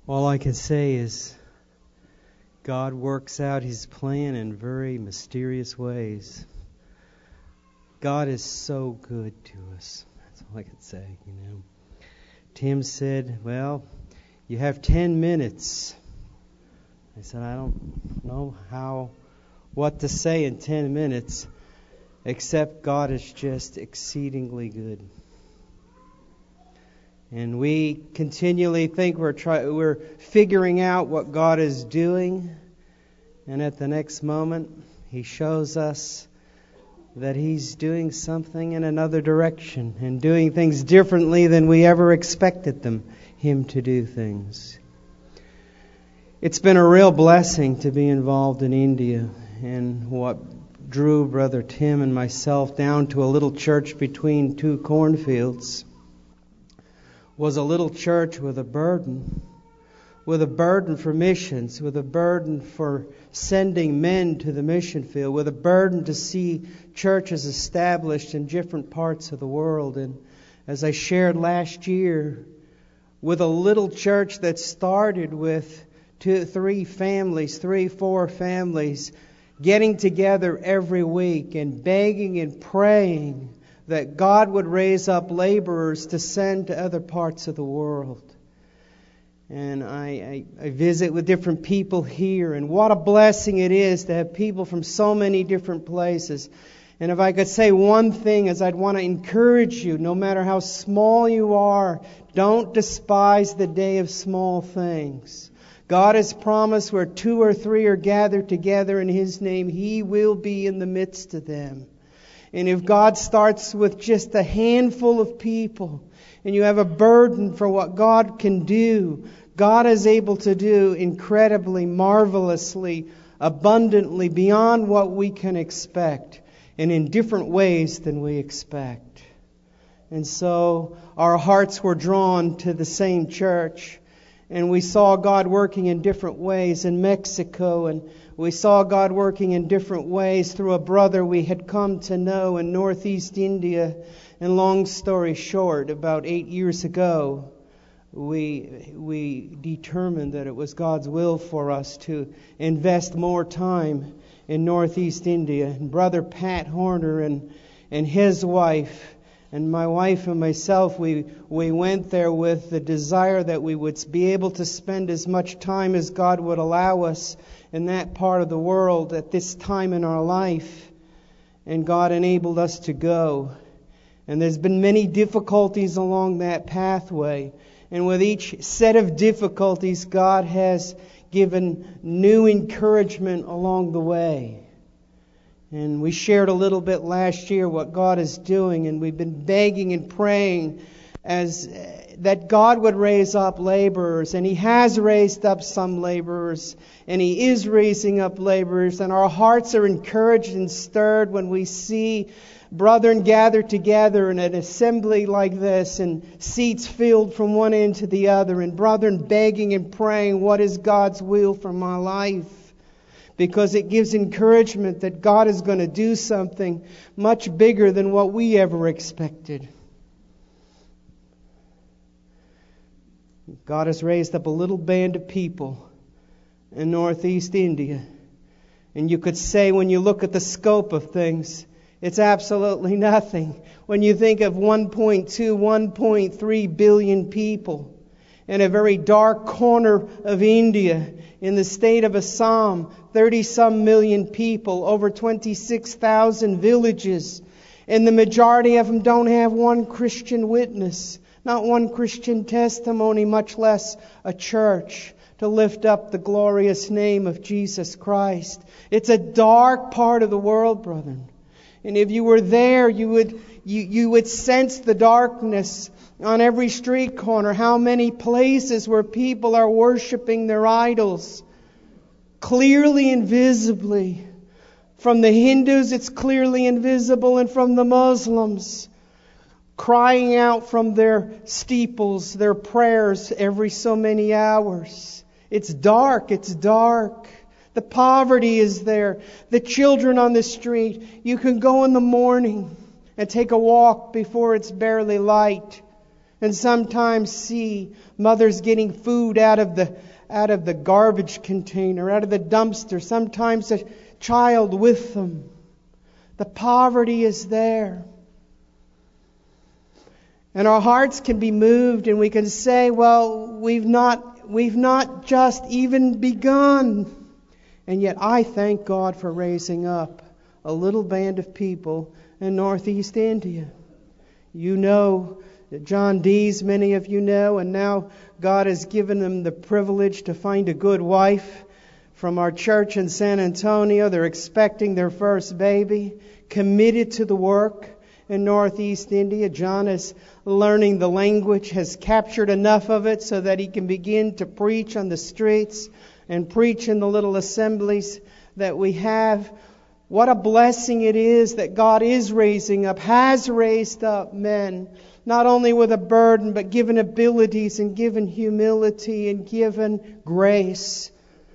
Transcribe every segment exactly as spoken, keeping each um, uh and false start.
All I can say is God works out His plan in very mysterious ways. God is so good to us. That's all I can say, you know. Tim said, well, you have ten minutes. I said, I don't know how, what to say in ten minutes, except God is just exceedingly good. And we continually think we're try, we're figuring out what God is doing. And at the next moment, He shows us that He's doing something in another direction and doing things differently than we ever expected them, Him to do things. It's been a real blessing to be involved in India, and what drew Brother Tim and myself down to a little church between two cornfields was a little church with a burden, with a burden for missions, with a burden for sending men to the mission field, with a burden to see churches established in different parts of the world. And as I shared last year, with a little church that started with two, three families, three, four families, getting together every week and begging and praying that God would raise up laborers to send to other parts of the world. And I, I, I visit with different people here, and what a blessing it is to have people from so many different places. And if I could say one thing, is I'd want to encourage you, no matter how small you are, don't despise the day of small things. God has promised where two or three are gathered together in His name, He will be in the midst of them. And if God starts with just a handful of people, and you have a burden for what God can do, God is able to do incredibly, marvelously, abundantly, beyond what we can expect, and in different ways than we expect. And so our hearts were drawn to the same church, and we saw God working in different ways in Mexico, and we saw God working in different ways through a brother we had come to know in Northeast India. And long story short, about eight years ago, we we determined that it was God's will for us to invest more time in Northeast India. And Brother Pat Horner and and his wife and my wife and myself, we we went there with the desire that we would be able to spend as much time as God would allow us in that part of the world at this time in our life. And God enabled us to go. And there's been many difficulties along that pathway. And with each set of difficulties, God has given new encouragement along the way. And we shared a little bit last year what God is doing. And we've been begging and praying as that God would raise up laborers. And He has raised up some laborers. And He is raising up laborers. And our hearts are encouraged and stirred when we see brethren gathered together in an assembly like this, and seats filled from one end to the other, and brethren begging and praying, what is God's will for my life? Because it gives encouragement that God is going to do something much bigger than what we ever expected. God has raised up a little band of people in Northeast India. And you could say, when you look at the scope of things, it's absolutely nothing. When you think of one point two, one point three billion people in a very dark corner of India, in the state of Assam, thirty-some million people, over twenty-six thousand villages, and the majority of them don't have one Christian witness, not one Christian testimony, much less a church to lift up the glorious name of Jesus Christ. It's a dark part of the world, brethren. And if you were there, you would you, you would sense the darkness on every street corner. How many places where people are worshiping their idols, clearly and visibly. From the Hindus, it's clearly invisible, and from the Muslims, crying out from their steeples, their prayers every so many hours. It's dark, it's dark. The poverty is there. The children on the street. You can go in the morning and take a walk before it's barely light and sometimes see mothers getting food out of the out of the garbage container, out of the dumpster, sometimes a child with them. The poverty is there. And our hearts can be moved, and we can say, well, we've not we've not just even begun. And yet I thank God for raising up a little band of people in Northeast India. You know John Dees, many of you know, and now God has given them the privilege to find a good wife from our church in San Antonio. They're expecting their first baby, committed to the work in Northeast India. John is learning the language, has captured enough of it so that he can begin to preach on the streets and preach in the little assemblies that we have. What a blessing it is that God is raising up, has raised up men, not only with a burden, but given abilities and given humility and given grace.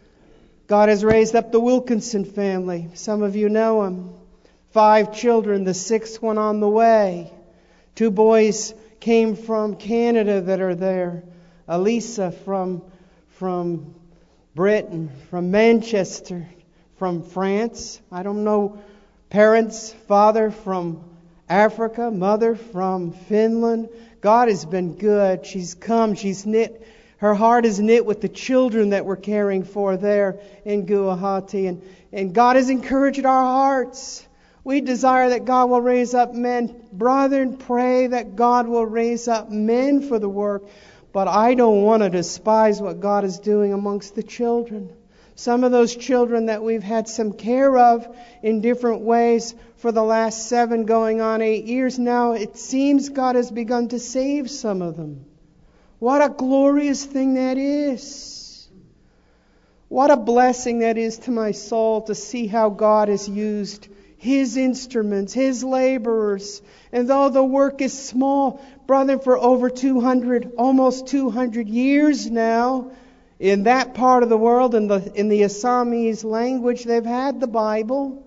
God has raised up the Wilkinson family. Some of you know them. Five children, the sixth one on the way. Two boys came from Canada that are there. Elisa from, from Britain, from Manchester, from France. I don't know. Parents, father from Africa, mother from Finland. God has been good. She's come. She's knit. Her heart is knit with the children that we're caring for there in Guwahati. And, and God has encouraged our hearts. We desire that God will raise up men. Brethren, pray that God will raise up men for the work. But I don't want to despise what God is doing amongst the children. Some of those children that we've had some care of in different ways for the last seven, going on eight years now, it seems God has begun to save some of them. What a glorious thing that is. What a blessing that is to my soul to see how God has used His instruments, His laborers. And though the work is small, brother, for over two hundred, almost two hundred years now, in that part of the world, in the in the Assamese language, they've had the Bible.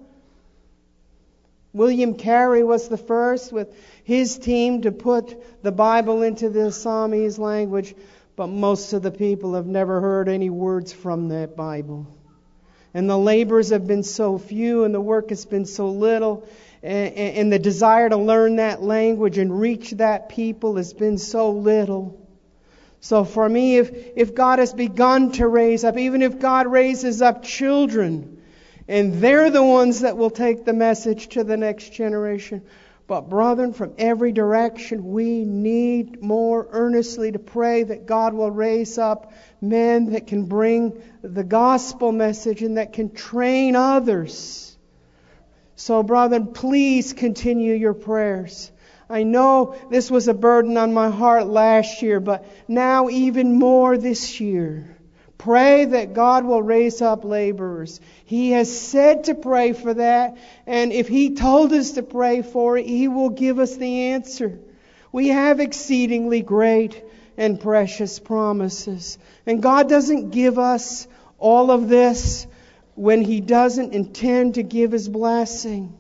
William Carey was the first with his team to put the Bible into the Assamese language, but most of the people have never heard any words from that Bible. And the labors have been so few, and the work has been so little, and, and the desire to learn that language and reach that people has been so little. So for me, if, if God has begun to raise up, even if God raises up children, and they're the ones that will take the message to the next generation. But brethren, from every direction, we need more earnestly to pray that God will raise up men that can bring the gospel message and that can train others. So brethren, please continue your prayers. I know this was a burden on my heart last year, but now even more this year. Pray that God will raise up laborers. He has said to pray for that, and if He told us to pray for it, He will give us the answer. We have exceedingly great and precious promises. And God doesn't give us all of this when He doesn't intend to give His blessing.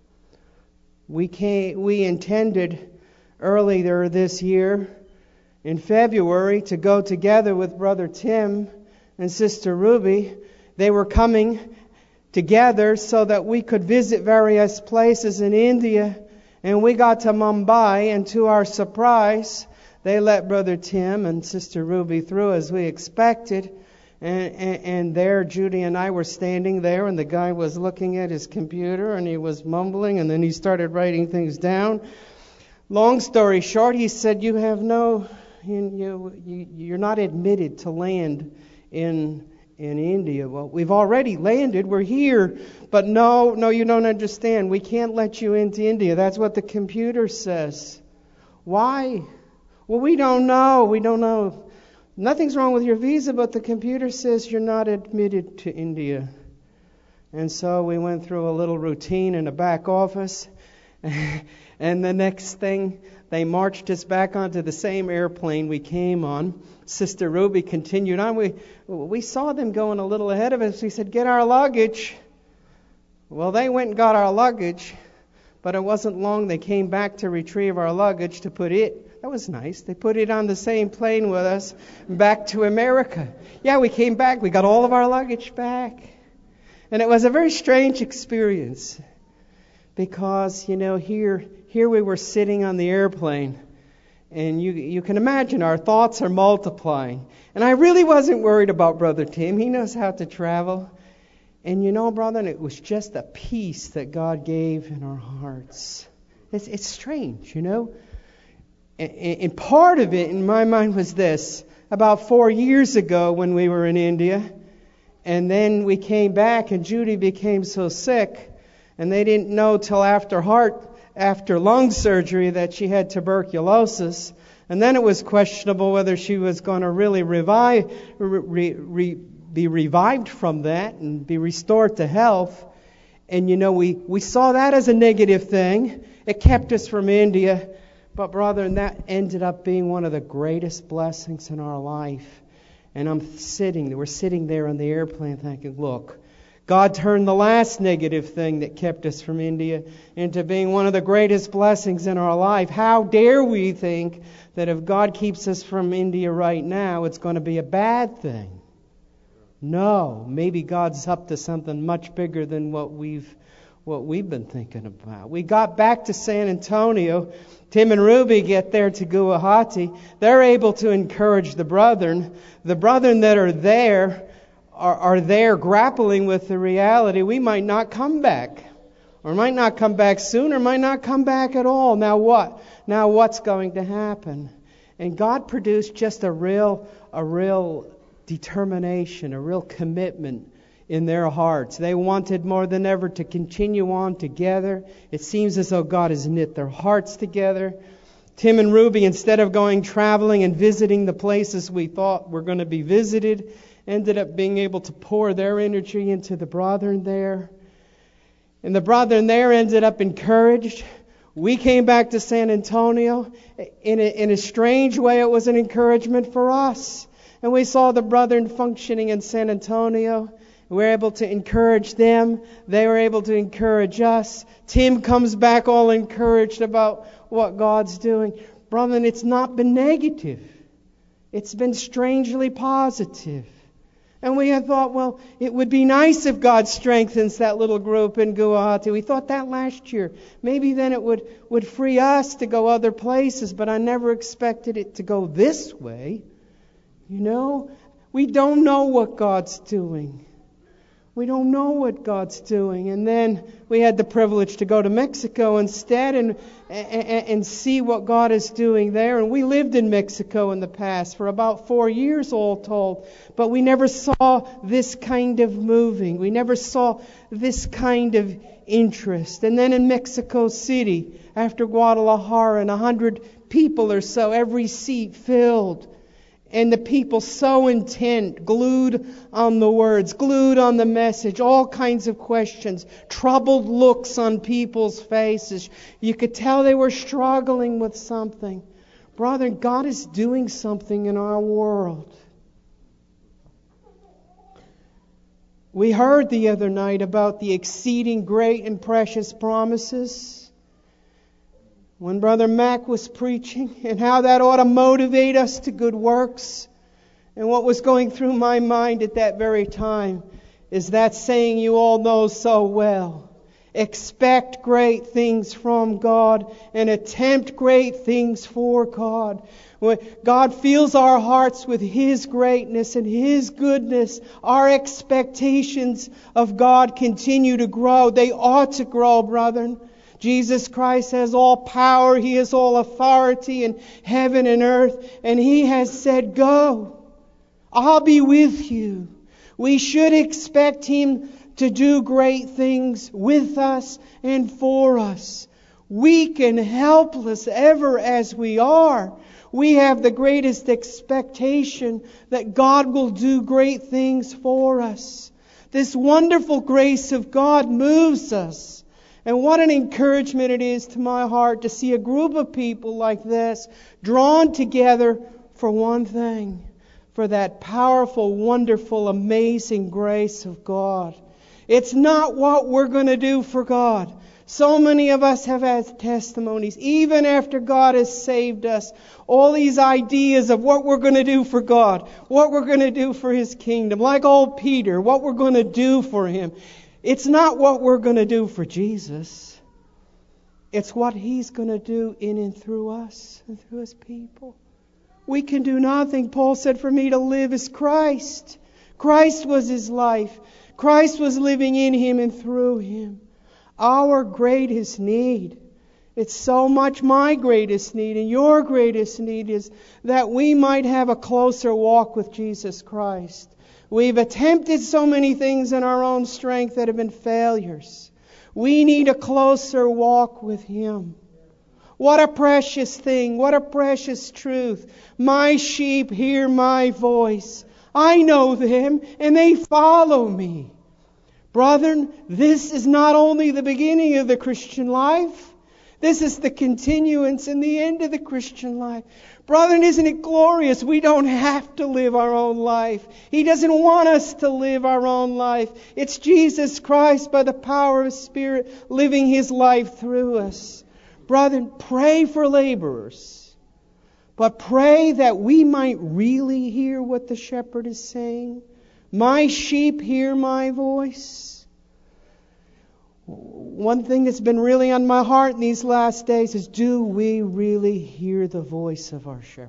We came, we intended earlier this year, in February, to go together with Brother Tim and Sister Ruby. They were coming together so that we could visit various places in India. And we got to Mumbai, and to our surprise, they let Brother Tim and Sister Ruby through as we expected. And, and, and there, Judy and I were standing there, and the guy was looking at his computer, and he was mumbling, and then he started writing things down. Long story short, he said, "You have no, you, you, you're not admitted to land in in India." Well, we've already landed. We're here, but no, no, you don't understand. We can't let you into India. That's what the computer says. Why? Well, we don't know. We don't know. Nothing's wrong with your visa, but the computer says you're not admitted to India. And so we went through a little routine in the back office. And the next thing, they marched us back onto the same airplane we came on. Sister Ruby continued on. We we saw them going a little ahead of us. We said, "Get our luggage." Well, they went and got our luggage. But it wasn't long they came back to retrieve our luggage to put it. That was nice. They put it on the same plane with us back to America. Yeah, we came back. We got all of our luggage back. And it was a very strange experience because, you know, here here we were sitting on the airplane. And you you can imagine our thoughts are multiplying. And I really wasn't worried about Brother Tim. He knows how to travel. And you know, brother, it was just a peace that God gave in our hearts. It's, it's strange, you know. And, and part of it in my mind was this. About four years ago when we were in India, and then we came back and Judy became so sick, and they didn't know till after heart, after lung surgery that she had tuberculosis. And then it was questionable whether she was going to really revive, re, re, be revived from that and be restored to health. And you know, we, we saw that as a negative thing. It kept us from India. But brother, and that ended up being one of the greatest blessings in our life. And I'm sitting, we're sitting there on the airplane thinking, look, God turned the last negative thing that kept us from India into being one of the greatest blessings in our life. How dare we think that if God keeps us from India right now, it's going to be a bad thing? No, maybe God's up to something much bigger than what we've what we've been thinking about. We got back to San Antonio. Tim and Ruby get there to Guwahati. They're able to encourage the brethren. The brethren that are there are, are there grappling with the reality we might not come back. Or might not come back soon, or might not come back at all. Now what? Now what's going to happen? And God produced just a real, a real determination, a real commitment in their hearts. They wanted more than ever to continue on together. It seems as though God has knit their hearts together. Tim and Ruby, instead of going traveling and visiting the places we thought were going to be visited, ended up being able to pour their energy into the brethren there. And the brethren there ended up encouraged. We came back to San Antonio. In a, in a strange way, it was an encouragement for us. And we saw the brethren functioning in San Antonio. We were able to encourage them. They were able to encourage us. Tim comes back all encouraged about what God's doing. Brethren, it's not been negative. It's been strangely positive. And we had thought, well, it would be nice if God strengthens that little group in Guwahati. We thought that last year. Maybe then it would, would free us to go other places, but I never expected it to go this way. You know, we don't know what God's doing. We don't know what God's doing. And then we had the privilege to go to Mexico instead and, and, and see what God is doing there. And we lived in Mexico in the past for about four years all told. But we never saw this kind of moving. We never saw this kind of interest. And then in Mexico City, after Guadalajara, and a hundred people or so, every seat filled. And the people so intent, glued on the words, glued on the message, all kinds of questions, troubled looks on people's faces. You could tell they were struggling with something. Brother, God is doing something in our world. We heard the other night about the exceeding great and precious promises when Brother Mac was preaching, and how that ought to motivate us to good works. And what was going through my mind at that very time is that saying you all know so well. Expect great things from God and attempt great things for God. When God fills our hearts with His greatness and His goodness, our expectations of God continue to grow. They ought to grow, brethren. Jesus Christ has all power. He has all authority in heaven and earth. And He has said, go. I'll be with you. We should expect Him to do great things with us and for us. Weak and helpless ever as we are, we have the greatest expectation that God will do great things for us. This wonderful grace of God moves us. And what an encouragement it is to my heart to see a group of people like this drawn together for one thing, for that powerful, wonderful, amazing grace of God. It's not what we're going to do for God. So many of us have had testimonies, even after God has saved us. All these ideas of what we're going to do for God, what we're going to do for His kingdom. Like old Peter, what we're going to do for Him. It's not what we're going to do for Jesus. It's what He's going to do in and through us and through His people. We can do nothing. Paul said, for me to live is Christ. Christ was His life. Christ was living in Him and through Him. Our greatest need, it's so much my greatest need and your greatest need, is that we might have a closer walk with Jesus Christ. We've attempted so many things in our own strength that have been failures. We need a closer walk with Him. What a precious thing. What a precious truth. My sheep hear my voice. I know them and they follow me. Brethren, this is not only the beginning of the Christian life. This is the continuance and the end of the Christian life. Brethren, isn't it glorious? We don't have to live our own life. He doesn't want us to live our own life. It's Jesus Christ, by the power of His Spirit, living His life through us. Brethren, pray for laborers. But pray that we might really hear what the shepherd is saying. My sheep hear my voice. One thing that's been really on my heart in these last days is, do we really hear the voice of our shepherd?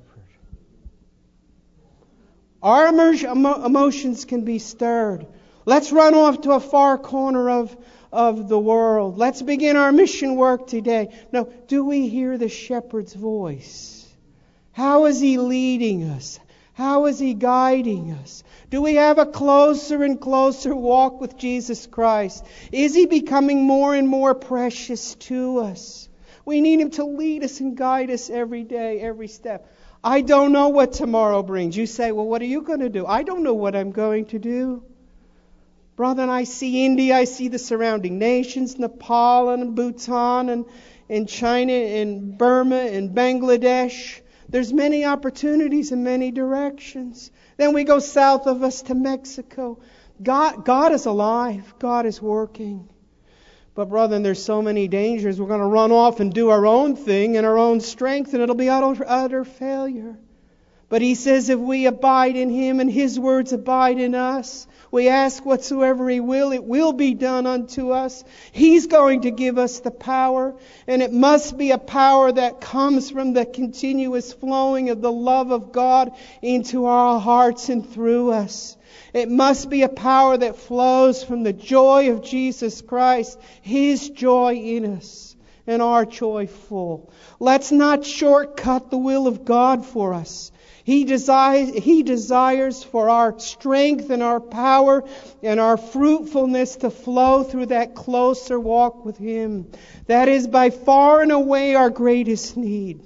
Our emotions can be stirred. Let's run off to a far corner of, of the world. Let's begin our mission work today. No, do we hear the shepherd's voice? How is He leading us? How is He guiding us? Do we have a closer and closer walk with Jesus Christ? Is He becoming more and more precious to us? We need Him to lead us and guide us every day, every step. I don't know what tomorrow brings. You say, well, what are you going to do? I don't know what I'm going to do. Brother, I see India, I see the surrounding nations, Nepal and Bhutan and, and China and Burma and Bangladesh. There's many opportunities in many directions. Then we go south of us to Mexico. God, God is alive. God is working. But brethren, there's so many dangers. We're going to run off and do our own thing in our own strength, and it'll be utter, utter failure. But He says if we abide in Him and His words abide in us, we ask whatsoever He will, it will be done unto us. He's going to give us the power, and it must be a power that comes from the continuous flowing of the love of God into our hearts and through us. It must be a power that flows from the joy of Jesus Christ, His joy in us, and our joy full. Let's not shortcut the will of God for us. He desires, he desires for our strength and our power and our fruitfulness to flow through that closer walk with Him. That is by far and away our greatest need.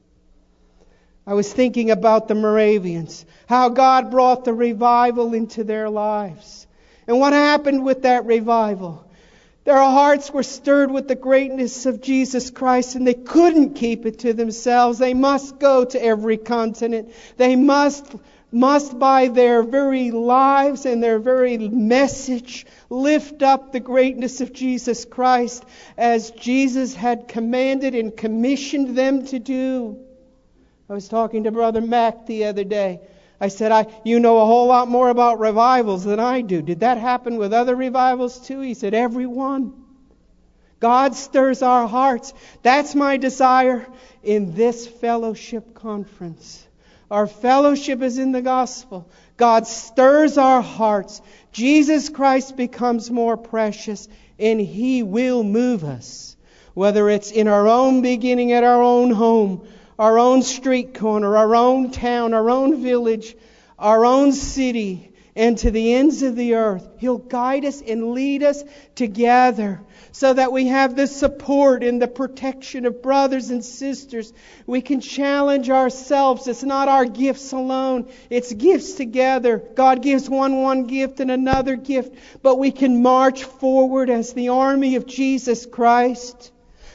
I was thinking about the Moravians, how God brought the revival into their lives. And what happened with that revival? Their hearts were stirred with the greatness of Jesus Christ, and they couldn't keep it to themselves. They must go to every continent. They must, must by their very lives and their very message, lift up the greatness of Jesus Christ as Jesus had commanded and commissioned them to do. I was talking to Brother Mac the other day. I said, I, you know a whole lot more about revivals than I do. Did that happen with other revivals too? He said, every one. God stirs our hearts. That's my desire in this fellowship conference. Our fellowship is in the gospel. God stirs our hearts. Jesus Christ becomes more precious, and He will move us. Whether it's in our own beginning at our own home, our own street corner, our own town, our own village, our own city, and to the ends of the earth. He'll guide us and lead us together so that we have the support and the protection of brothers and sisters. We can challenge ourselves. It's not our gifts alone. It's gifts together. God gives one one gift and another gift, but we can march forward as the army of Jesus Christ.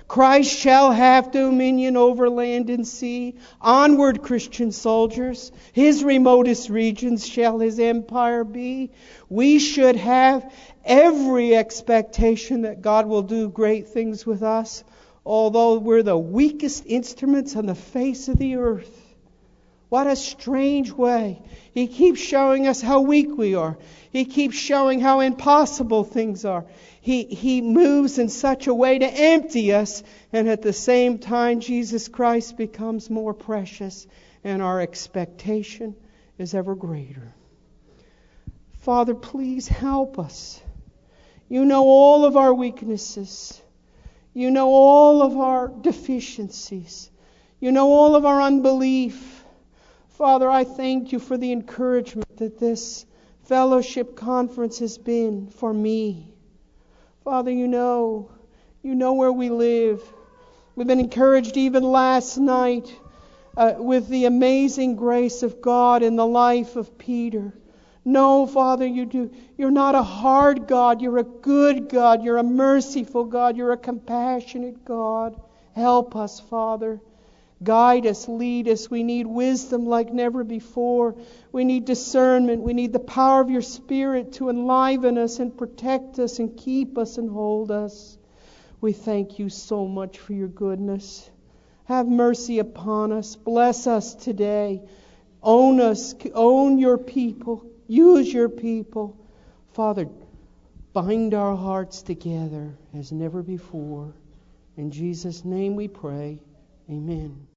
Christ shall have dominion over land and sea. Onward, Christian soldiers. His remotest regions shall his empire be. We should have every expectation that God will do great things with us, although we're the weakest instruments on the face of the earth. What a strange way. He keeps showing us how weak we are. He keeps showing how impossible things are. He, he moves in such a way to empty us, and at the same time Jesus Christ becomes more precious, and our expectation is ever greater. Father, please help us. You know all of our weaknesses. You know all of our deficiencies. You know all of our unbelief. Father, I thank you for the encouragement that this fellowship conference has been for me. Father, you know, you know where we live. We've been encouraged even last night uh, with the amazing grace of God in the life of Peter. No, Father, you do. You're not a hard God. You're a good God. You're a merciful God. You're a compassionate God. Help us, Father. Guide us, lead us. We need wisdom like never before. We need discernment. We need the power of your Spirit to enliven us and protect us and keep us and hold us. We thank you so much for your goodness. Have mercy upon us. Bless us today. Own us. Own your people. Use your people. Father, bind our hearts together as never before. In Jesus' name we pray. Amen.